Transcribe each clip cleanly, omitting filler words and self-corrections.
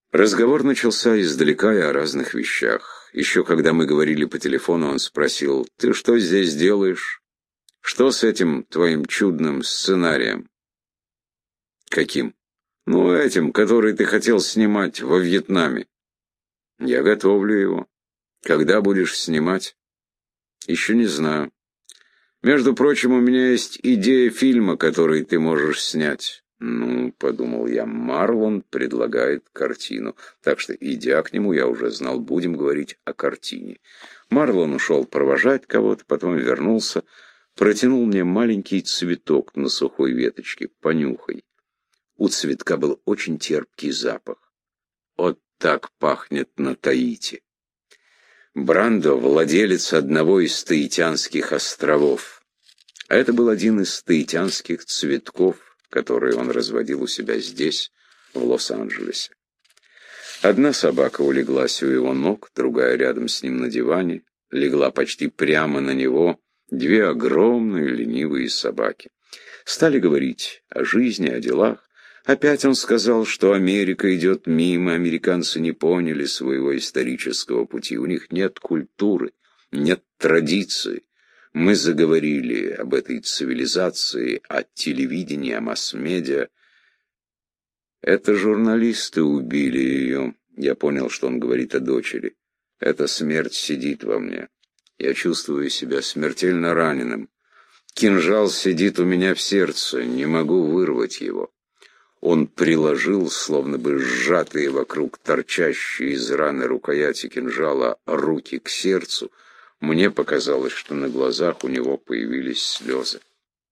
Разговор начался издалека и о разных вещах. Еще когда мы говорили по телефону, он спросил: «Ты что здесь делаешь? Что с этим твоим чудным сценарием?» «Каким?» «Ну, этим, который ты хотел снимать во Вьетнаме». «Я готовлю его. Когда будешь снимать?» «Еще не знаю. Между прочим, у меня есть идея фильма, который ты можешь снять». «Ну, — подумал я, — Марлон предлагает картину. Так что, идя к нему, я уже знал, будем говорить о картине». Марлон ушел провожать кого-то, потом вернулся, протянул мне маленький цветок на сухой веточке. «Понюхай». У цветка был очень терпкий запах. Вот так пахнет на Таити. Брандо — владелец одного из Таитянских островов. А это был один из таитянских цветков, которые он разводил у себя здесь, в Лос-Анджелесе. Одна собака улеглась у его ног, другая рядом с ним на диване, легла почти прямо на него две огромные ленивые собаки. Стали говорить о жизни, о делах. Опять он сказал, что Америка идет мимо, американцы не поняли своего исторического пути, у них нет культуры, нет традиции. Мы заговорили об этой цивилизации, о телевидении, о масс-медиа. Это журналисты убили ее. Я понял, что он говорит о дочери. Эта смерть сидит во мне. Я чувствую себя смертельно раненым. Кинжал сидит у меня в сердце, не могу вырвать его. Он приложил, словно бы сжатые вокруг торчащие из раны рукояти кинжала, руки к сердцу. Мне показалось, что на глазах у него появились слезы.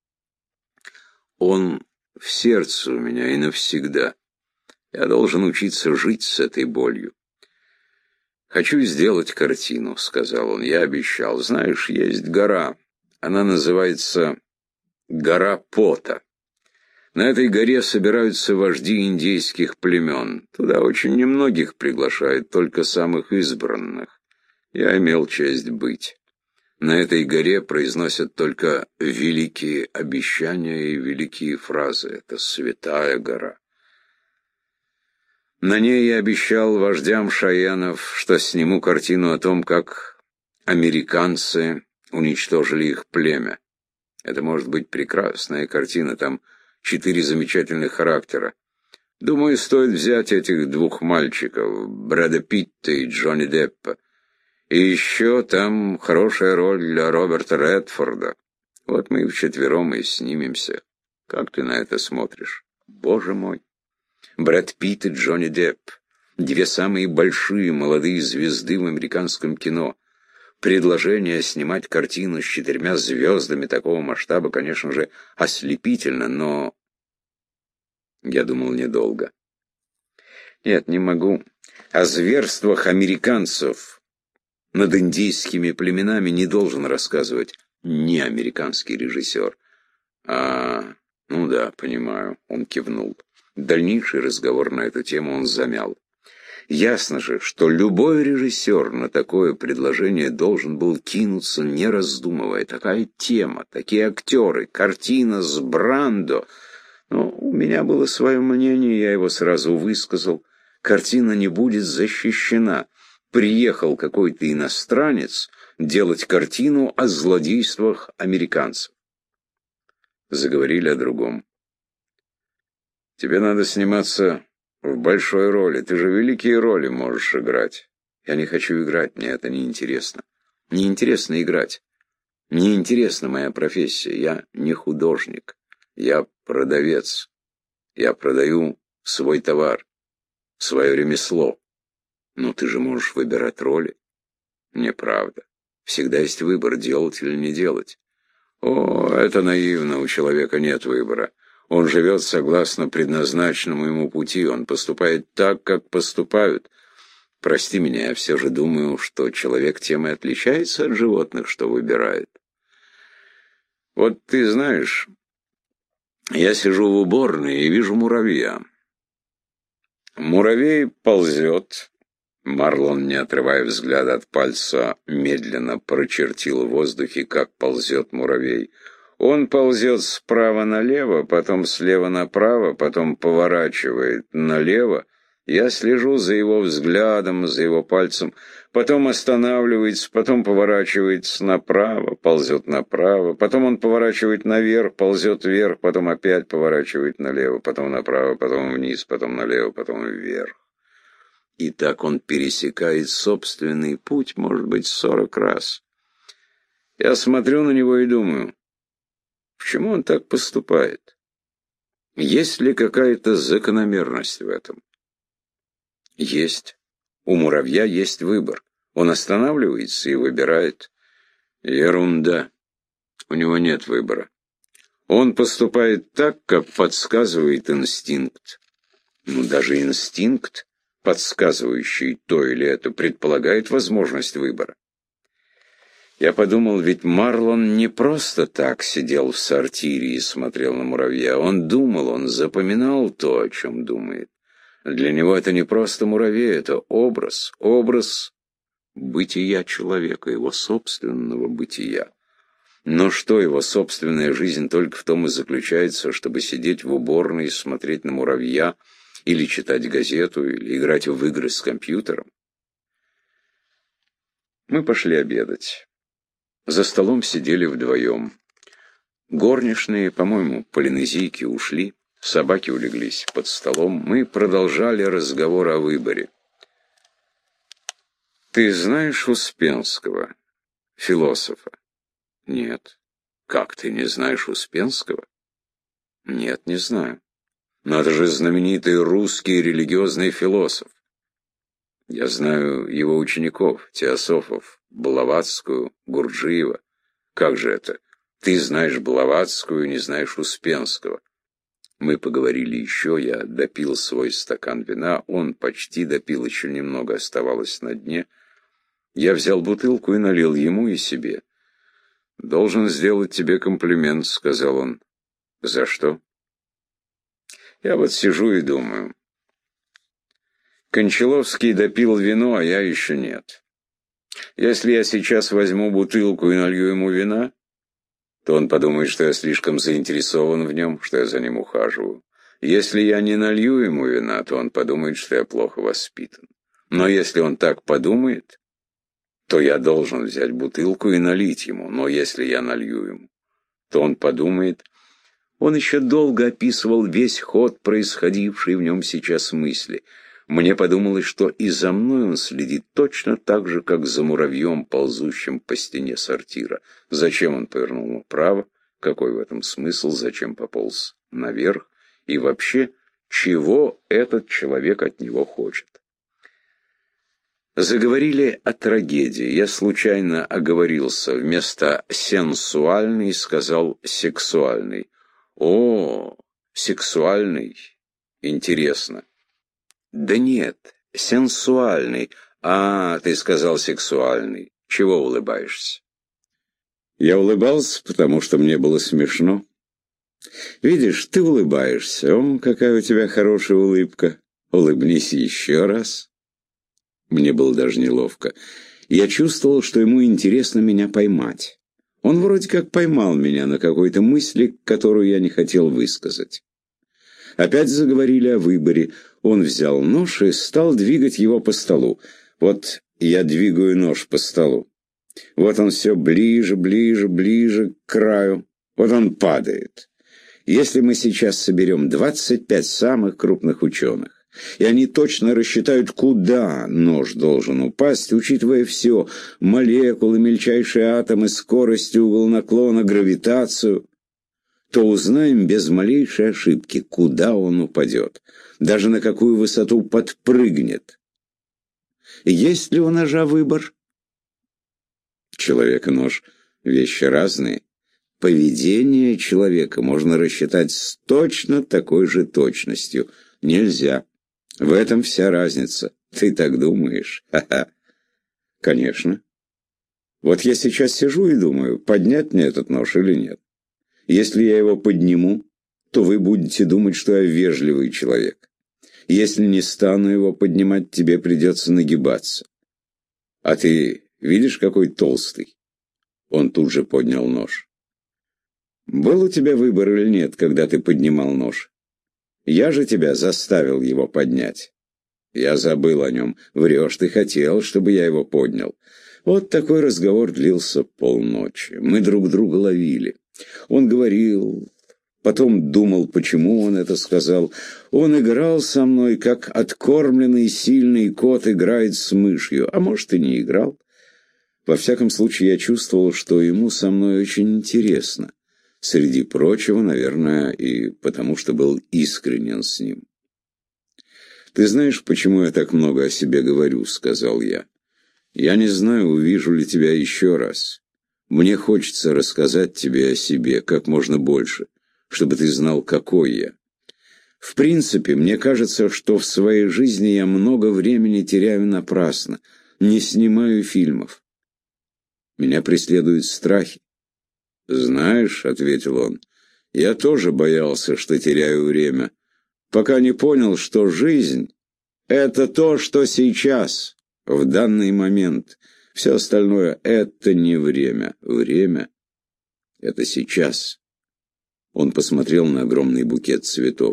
Он в сердце у меня и навсегда. Я должен учиться жить с этой болью. «Хочу сделать картину», — сказал он. «Я обещал. Знаешь, есть гора. Она называется Гора Пота. На этой горе собираются вожди индейских племен. Туда очень немногих приглашают, только самых избранных. Я имел честь быть. На этой горе произносят только великие обещания и великие фразы. Это святая гора. На ней я обещал вождям шаянов, что сниму картину о том, как американцы уничтожили их племя. Это может быть прекрасная картина, там 4 замечательных характера. Думаю, стоит взять этих 2 мальчиков, Брэда Питта и Джонни Деппа. И еще там хорошая роль для Роберта Редфорда. Вот мы вчетвером и снимемся. Как ты на это смотришь? Боже мой! Брэд Питт и Джонни Депп. 2 самые большие молодые звезды в американском кино. Предложение снимать картину с 4 звездами такого масштаба, конечно же, ослепительно, но... Я думал недолго. Нет, не могу. О зверствах американцев над индийскими племенами не должен рассказывать не американский режиссер. Ну да, понимаю, он кивнул. Дальнейший разговор на эту тему он замял. Ясно же, что любой режиссер на такое предложение должен был кинуться, не раздумывая. Такая тема, такие актеры, картина с Брандо. Но у меня было свое мнение, я его сразу высказал. Картина не будет защищена. Приехал какой-то иностранец делать картину о злодействах американцев. Заговорили о другом. «Тебе надо сниматься в большой роли. Ты же великие роли можешь играть». «Я не хочу играть, мне это неинтересно». «Неинтересно играть. Неинтересна моя профессия. Я не художник. Я продавец. Я продаю свой товар, свое ремесло. Но ты же можешь выбирать роли». «Неправда. Всегда есть выбор, делать или не делать». «О, это наивно, у человека нет выбора. Он живет согласно предназначенному ему пути, он поступает так, как поступают. Прости меня, я все же думаю, что человек тем и отличается от животных, что выбирает. Вот ты знаешь, я сижу в уборной и вижу муравья. Муравей ползет». Марлон, не отрывая взгляда от пальца, медленно прочертил в воздухе, как ползет муравей. Он ползет справа налево, потом слева направо, потом поворачивает налево Я слежу за его взглядом, за его пальцем. Потом останавливается, потом поворачивается направо, ползет направо. Потом он поворачивает наверх, ползет вверх, потом опять поворачивает налево, потом направо, потом вниз, потом налево, потом вверх. И так он пересекает собственный путь, может быть, 40 раз. Я смотрю на него и думаю, почему он так поступает? Есть ли какая-то закономерность в этом? Есть. У муравья есть выбор. Он останавливается и выбирает. Ерунда. У него нет выбора. Он поступает так, как подсказывает инстинкт. Ну, даже инстинкт, подсказывающий то или это, предполагает возможность выбора. Я подумал, ведь Марлон не просто так сидел в сортире и смотрел на муравья. Он думал, он запоминал то, о чем думает. Для него это не просто муравей, это образ бытия человека, его собственного бытия. Но что, его собственная жизнь только в том и заключается, чтобы сидеть в уборной и смотреть на муравья, или читать газету, или играть в игры с компьютером? Мы пошли обедать. За столом сидели вдвоем. Горничные, по-моему, полинезийки ушли. Собаки улеглись под столом. Мы продолжали разговор о выборе. «Ты знаешь Успенского, философа?» «Нет». «Как ты не знаешь Успенского?» «Нет, не знаю». «Но это же знаменитый русский религиозный философ». «Я знаю его учеников, теософов, Блаватскую, Гурджиева». «Как же это? Ты знаешь Блаватскую, не знаешь Успенского?» Мы поговорили еще, я допил свой стакан вина, он почти допил, еще немного оставалось на дне. Я взял бутылку и налил ему и себе. «Должен сделать тебе комплимент», — сказал он. «За что?» «Я вот сижу и думаю. Кончаловский допил вино, а я еще нет. Если я сейчас возьму бутылку и налью ему вина, то он подумает, что я слишком заинтересован в нем, что я за ним ухаживаю. Если я не налью ему вина, то он подумает, что я плохо воспитан. Но если он так подумает, то я должен взять бутылку и налить ему. Но если я налью ему, то он подумает... Он еще долго описывал весь ход происходившей в нем сейчас мысли. Мне подумалось, что и за мной он следит точно так же, как за муравьем, ползущим по стене сортира. Зачем он повернул направо? Какой в этом смысл? Зачем пополз наверх? И вообще, чего этот человек от него хочет? Заговорили о трагедии. Я случайно оговорился. Вместо «сенсуальный» сказал «сексуальный». «О, сексуальный. Интересно». «Да нет, сенсуальный. А, ты сказал сексуальный. Чего улыбаешься?» Я улыбался, потому что мне было смешно. «Видишь, ты улыбаешься. О, какая у тебя хорошая улыбка. Улыбнись еще раз». Мне было даже неловко. Я чувствовал, что ему интересно меня поймать. Он вроде как поймал меня на какой-то мысли, которую я не хотел высказать. Опять заговорили о выборе. Он взял нож и стал двигать его по столу. Вот я двигаю нож по столу. Вот он все ближе, ближе, ближе к краю. Вот он падает. Если мы сейчас соберем 25 самых крупных ученых, и они точно рассчитают, куда нож должен упасть, учитывая все — молекулы, мельчайшие атомы, скорость, угол наклона, гравитацию, то узнаем без малейшей ошибки, куда он упадет, даже на какую высоту подпрыгнет. Есть ли у ножа выбор? Человек и нож — вещи разные. Поведение человека можно рассчитать с точно такой же точностью. Нельзя. В этом вся разница. Ты так думаешь? Ха-ха. Конечно. Вот я сейчас сижу и думаю, поднять мне этот нож или нет. Если я его подниму, то вы будете думать, что я вежливый человек. Если не стану его поднимать, тебе придется нагибаться. А ты видишь, какой толстый? Он тут же поднял нож. Был у тебя выбор или нет, когда ты поднимал нож? Я же тебя заставил его поднять. Я забыл о нем. Врешь, ты хотел, чтобы я его поднял. Вот такой разговор длился полночи. Мы друг друга ловили. Он говорил, потом думал, почему он это сказал. Он играл со мной, как откормленный сильный кот играет с мышью, а может и не играл. Во всяком случае, я чувствовал, что ему со мной очень интересно. Среди прочего, наверное, и потому что был искренен с ним. «Ты знаешь, почему я так много о себе говорю?» — сказал я. «Я не знаю, увижу ли тебя еще раз. Мне хочется рассказать тебе о себе как можно больше, чтобы ты знал, какой я. В принципе, мне кажется, что в своей жизни я много времени теряю напрасно, не снимаю фильмов. Меня преследуют страхи. «Знаешь», — ответил он, — «я тоже боялся, что теряю время, пока не понял, что жизнь — это то, что сейчас, в данный момент. Все остальное — это не время. Время — это сейчас». Он посмотрел на огромный букет цветов.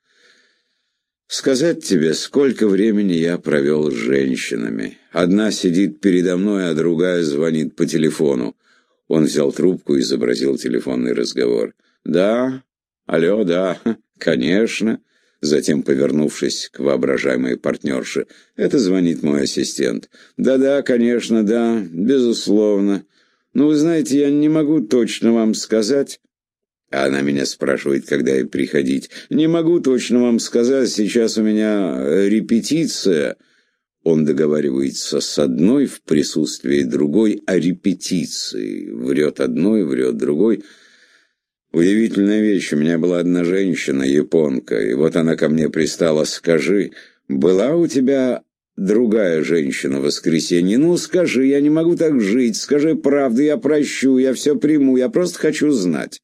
«Сказать тебе, сколько времени я провел с женщинами. Одна сидит передо мной, а другая звонит по телефону». Он взял трубку и изобразил телефонный разговор. «Да, алло, да, конечно». Затем, повернувшись к воображаемой партнерше, «Это звонит мой ассистент». «Да-да, конечно, да, безусловно. Но вы знаете, я не могу точно вам сказать». А она меня спрашивает, когда ей приходить. «Не могу точно вам сказать, сейчас у меня репетиция». Он договаривается с одной в присутствии другой о репетиции. Врет одной, врет другой. Удивительная вещь. У меня была одна женщина, японка, и вот она ко мне пристала. «Скажи, была у тебя другая женщина в воскресенье? Ну, скажи, я не могу так жить. Скажи правду, я прощу, я все приму, я просто хочу знать».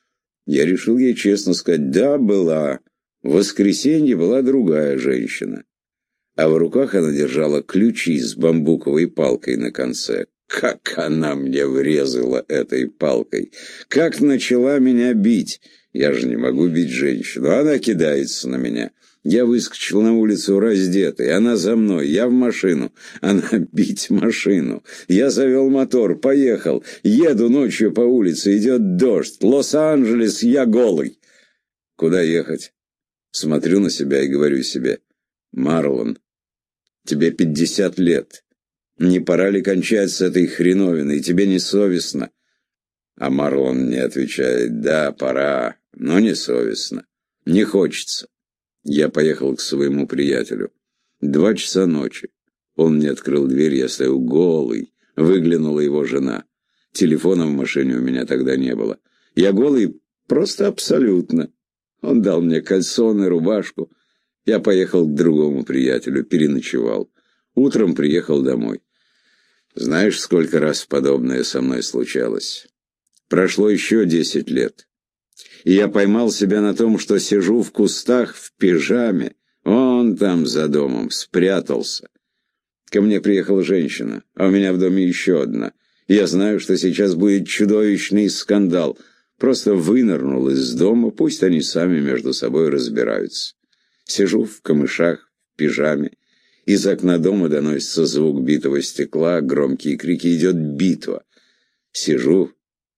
Я решил ей честно сказать: «Да, была. В воскресенье была другая женщина». А в руках она держала ключи с бамбуковой палкой на конце. Как она мне врезала этой палкой! Как начала меня бить! Я же не могу бить женщину. Она кидается на меня. Я выскочил на улицу раздетый. Она за мной. Я в машину. Она бить машину. Я завел мотор. Поехал. Еду ночью по улице. Идет дождь. Лос-Анджелес. Я голый. Куда ехать? Смотрю на себя и говорю себе: «Марлон, тебе 50 лет. Не пора ли кончать с этой хреновиной? Тебе не совестно?» А Марлон мне отвечает: «Да, пора, но не совестно. Не хочется». Я поехал к своему приятелю. 2 часа ночи. Он мне открыл дверь, я стою голый. Выглянула его жена. Телефона в машине у меня тогда не было. Я голый просто абсолютно. Он дал мне кальсоны, рубашку. Я поехал к другому приятелю, переночевал. Утром приехал домой. Знаешь, сколько раз подобное со мной случалось? Прошло еще 10 лет. И я поймал себя на том, что сижу в кустах в пижаме. Он там за домом спрятался. Ко мне приехала женщина, а у меня в доме еще одна. Я знаю, что сейчас будет чудовищный скандал. Просто вынырнул из дома, пусть они сами между собой разбираются. Сижу в камышах, в пижаме. Из окна дома доносится звук битого стекла, громкие крики: «Идет битва!» Сижу,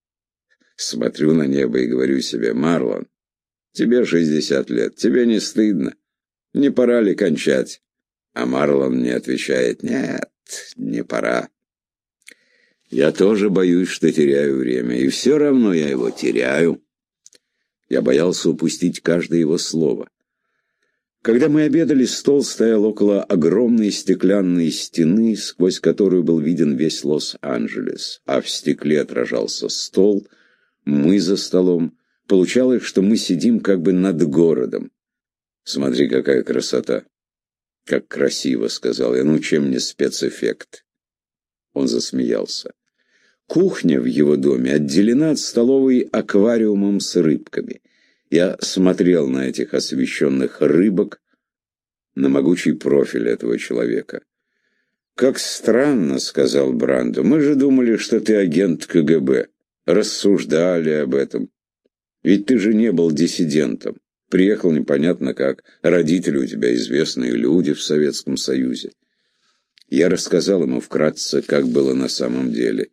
смотрю на небо и говорю себе: «Марлон, тебе 60 лет, тебе не стыдно? Не пора ли кончать?» А Марлон мне отвечает: «Нет, не пора». Я тоже боюсь, что теряю время, и все равно я его теряю. Я боялся упустить каждое его слово. Когда мы обедали, стол стоял около огромной стеклянной стены, сквозь которую был виден весь Лос-Анджелес, а в стекле отражался стол, мы за столом. Получалось, что мы сидим как бы над городом. «Смотри, какая красота!» «Как красиво!» — сказал я. «Ну, чем не спецэффект?» Он засмеялся. Кухня в его доме отделена от столовой аквариумом с рыбками. Я смотрел на этих освещенных рыбок, на могучий профиль этого человека. «Как странно», — сказал Брандо. «Мы же думали, что ты агент КГБ. Рассуждали об этом. Ведь ты же не был диссидентом. Приехал непонятно как. Родители у тебя известные люди в Советском Союзе. Я рассказал ему вкратце, как было на самом деле.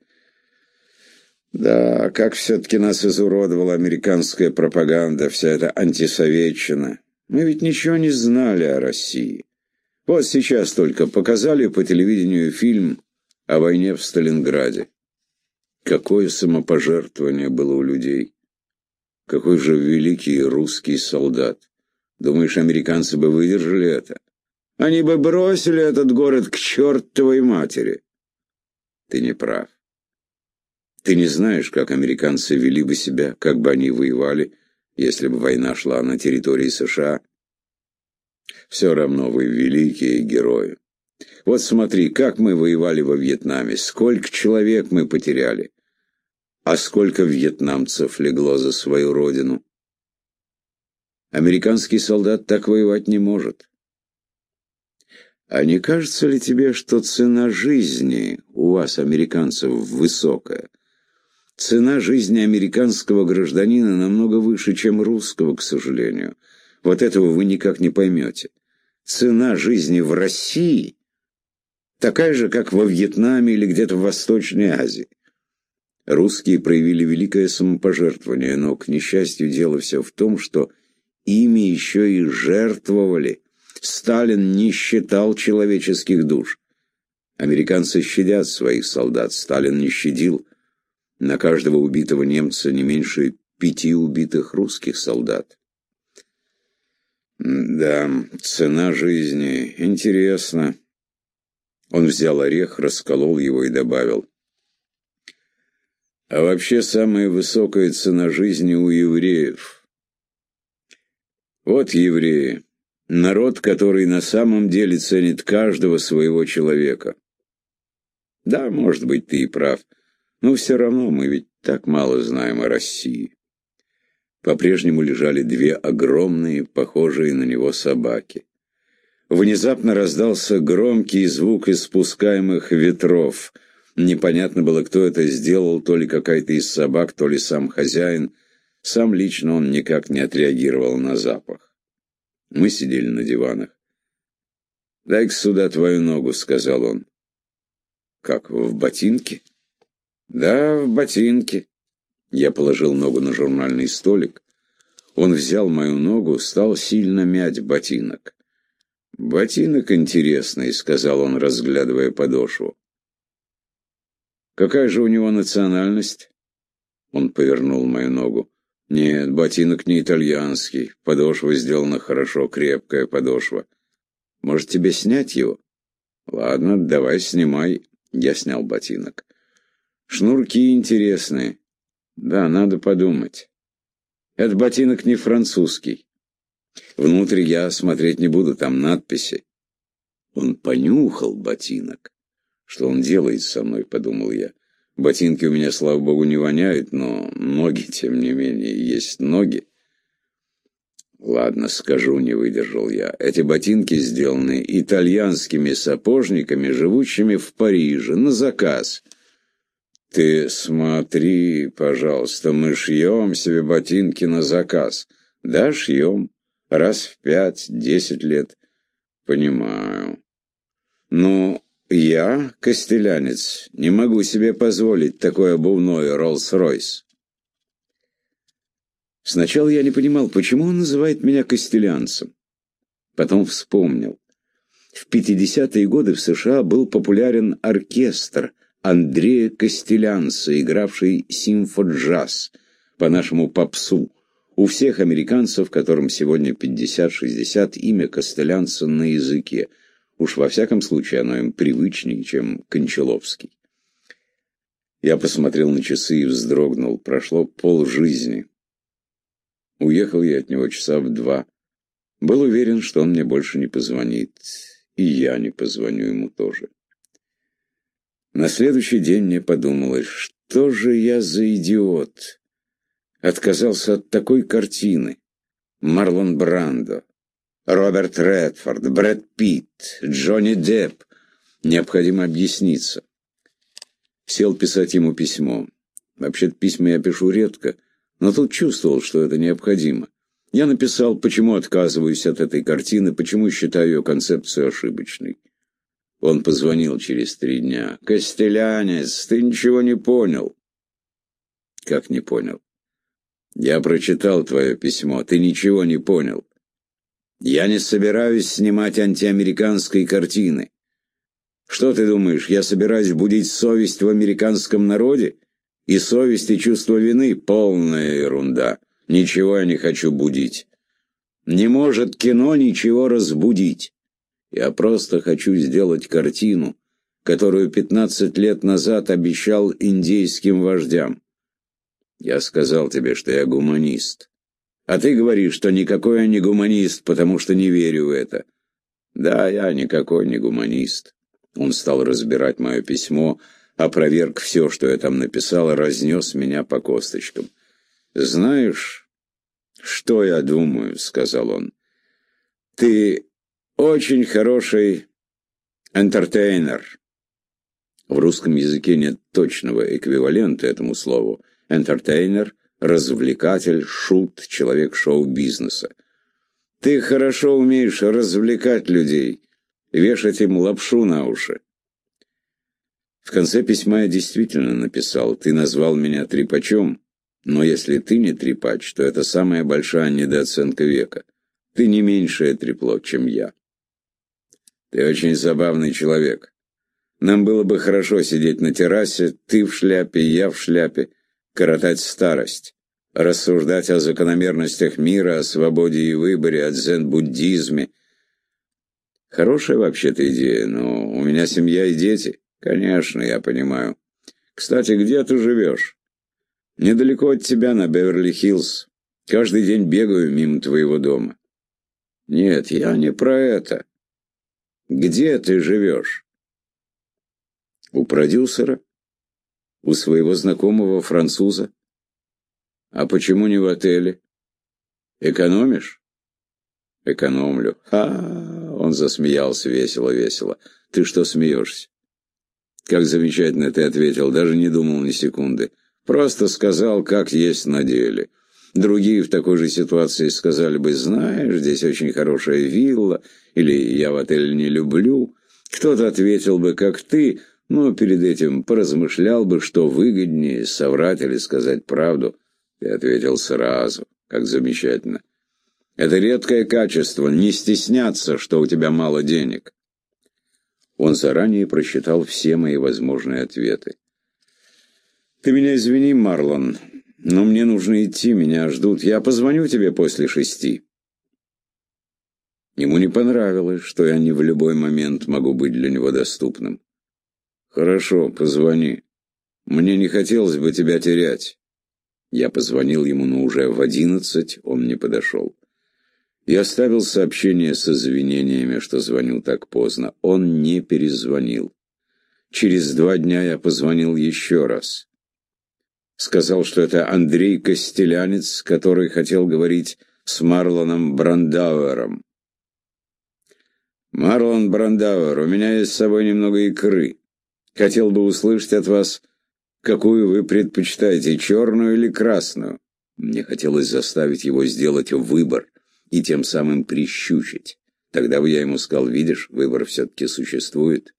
Да, как все-таки нас изуродовала американская пропаганда, вся эта антисоветчина. Мы ведь ничего не знали о России. Вот сейчас только показали по телевидению фильм о войне в Сталинграде. Какое самопожертвование было у людей. Какой же великий русский солдат. Думаешь, американцы бы выдержали это? Они бы бросили этот город к чертовой матери. Ты не прав. Ты не знаешь, как американцы вели бы себя, как бы они воевали, если бы война шла на территории США. Все равно вы великие герои. Вот смотри, как мы воевали во Вьетнаме, сколько человек мы потеряли, а сколько вьетнамцев легло за свою родину. Американский солдат так воевать не может. А не кажется ли тебе, что цена жизни у вас, американцев, высокая? Цена жизни американского гражданина намного выше, чем русского, к сожалению. Вот этого вы никак не поймете. Цена жизни в России такая же, как во Вьетнаме или где-то в Восточной Азии. Русские проявили великое самопожертвование, но, к несчастью, дело все в том, что ими еще и жертвовали. Сталин не считал человеческих душ. Американцы щадят своих солдат, Сталин не щадил. На каждого убитого немца не меньше 5 убитых русских солдат. Да, цена жизни. Интересно. Он взял орех, расколол его и добавил. А вообще самая высокая цена жизни у евреев. Вот евреи. Народ, который на самом деле ценит каждого своего человека. Да, может быть, ты и прав. Но все равно мы ведь так мало знаем о России. По-прежнему лежали 2 огромные, похожие на него собаки. Внезапно раздался громкий звук испускаемых ветров. Непонятно было, кто это сделал, то ли какая-то из собак, то ли сам хозяин. Сам лично он никак не отреагировал на запах. Мы сидели на диванах. «Дай-ка сюда твою ногу», — сказал он. «Как, в ботинке?» «Да, в ботинке». Я положил ногу на журнальный столик. Он взял мою ногу, стал сильно мять ботинок. «Ботинок интересный», — сказал он, разглядывая подошву. «Какая же у него национальность?» Он повернул мою ногу. «Нет, ботинок не итальянский. Подошва сделана хорошо, крепкая подошва. Может, тебе снять его?» «Ладно, давай снимай». Я снял ботинок. «Шнурки интересные. Да, надо подумать. Этот ботинок не французский. Внутрь я смотреть не буду, там надписи». Он понюхал ботинок. «Что он делает со мной?» — подумал я. Ботинки у меня, слава богу, не воняют, но ноги, тем не менее, есть ноги. «Ладно, скажу», — не выдержал я. «Эти ботинки сделаны итальянскими сапожниками, живущими в Париже, на заказ». «Ты смотри, пожалуйста, мы шьем себе ботинки на заказ». «Да, шьем. Раз в 5-10 лет». «Понимаю. Ну, я, костелянец, не могу себе позволить такой обувной Роллс-Ройс». Сначала я не понимал, почему он называет меня костелянцем. Потом вспомнил. В 50-е годы в США был популярен оркестр Андрея Костелянца, игравший симфо-джаз, по-нашему попсу. У всех американцев, которым сегодня 50-60, имя Костелянца на языке. Уж во всяком случае оно им привычнее, чем Кончаловский. Я посмотрел на часы и вздрогнул. Прошло полжизни. Уехал я от него часа в 2. Был уверен, что он мне больше не позвонит. И я не позвоню ему тоже. На следующий день мне подумалось, что же я за идиот. Отказался от такой картины. Марлон Брандо, Роберт Редфорд, Брэд Питт, Джонни Депп. Необходимо объясниться. Сел писать ему письмо. Вообще-то письма я пишу редко, но тут чувствовал, что это необходимо. Я написал, почему отказываюсь от этой картины, почему считаю ее концепцию ошибочной. Он позвонил через 3 дня. «Костелянец, ты ничего не понял». «Как не понял?» «Я прочитал твое письмо, ты ничего не понял. Я не собираюсь снимать антиамериканской картины. Что ты думаешь, я собираюсь будить совесть в американском народе? И совесть, и чувство вины — полная ерунда. Ничего я не хочу будить. Не может кино ничего разбудить. Я просто хочу сделать картину, которую 15 лет назад обещал индейским вождям. Я сказал тебе, что я гуманист. А ты говоришь, что никакой я не гуманист, потому что не верю в это. Да, я никакой не гуманист». Он стал разбирать мое письмо, опроверг все, что я там написал, и разнес меня по косточкам. «Знаешь, что я думаю?» — сказал он. «Ты очень хороший энтертейнер». В русском языке нет точного эквивалента этому слову. Энтертейнер — развлекатель, шут, человек шоу-бизнеса. Ты хорошо умеешь развлекать людей, вешать им лапшу на уши. В конце письма я действительно написал: «Ты назвал меня трепачом, но если ты не трепач, то это самая большая недооценка века. Ты не меньшее трепло, чем я. Ты очень забавный человек. Нам было бы хорошо сидеть на террасе, ты в шляпе, я в шляпе, коротать старость, рассуждать о закономерностях мира, о свободе и выборе, о дзен-буддизме. Хорошая вообще-то идея, но у меня семья и дети». «Конечно, я понимаю. Кстати, где ты живешь?» «Недалеко от тебя, на Беверли-Хиллз. Каждый день бегаю мимо твоего дома». «Нет, я не про это. Где ты живешь?» «У продюсера. У своего знакомого француза». «А почему не в отеле?» «Экономишь?» «Экономлю». «Ха!» Он засмеялся весело-весело. «Ты что смеешься?» «Как замечательно ты ответил, даже не думал ни секунды. Просто сказал, как есть на деле. Другие в такой же ситуации сказали бы: знаешь, здесь очень хорошая вилла, или я в отеле не люблю. Кто-то ответил бы, как ты, но перед этим поразмышлял бы, что выгоднее, соврать или сказать правду. Ты ответил сразу. Как замечательно. Это редкое качество — не стесняться, что у тебя мало денег». Он заранее просчитал все мои возможные ответы. «Ты меня извини, Марлон, но мне нужно идти, меня ждут. Я позвоню тебе после 6. Ему не понравилось, что я не в любой момент могу быть для него доступным. «Хорошо, позвони. Мне не хотелось бы тебя терять». Я позвонил ему, но уже в 11 он не подошел. Я оставил сообщение с извинениями, что звоню так поздно. Он не перезвонил. Через 2 дня я позвонил еще раз. Сказал, что это Андрей Костелянец, который хотел говорить с Марлоном Брандауэром. «Марлон Брандауэр, у меня есть с собой немного икры. Хотел бы услышать от вас, какую вы предпочитаете, черную или красную». Мне хотелось заставить его сделать выбор и тем самым прищучить. Тогда бы я ему сказал: видишь, выбор все-таки существует.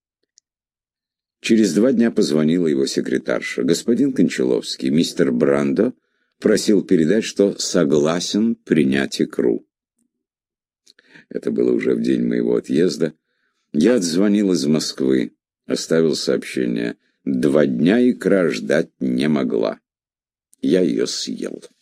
Через 2 дня позвонила его секретарша. «Господин Кончаловский, мистер Брандо просил передать, что согласен принять икру». Это было уже в день моего отъезда. Я отзвонил из Москвы, оставил сообщение. 2 дня икра ждать не могла. Я ее съел.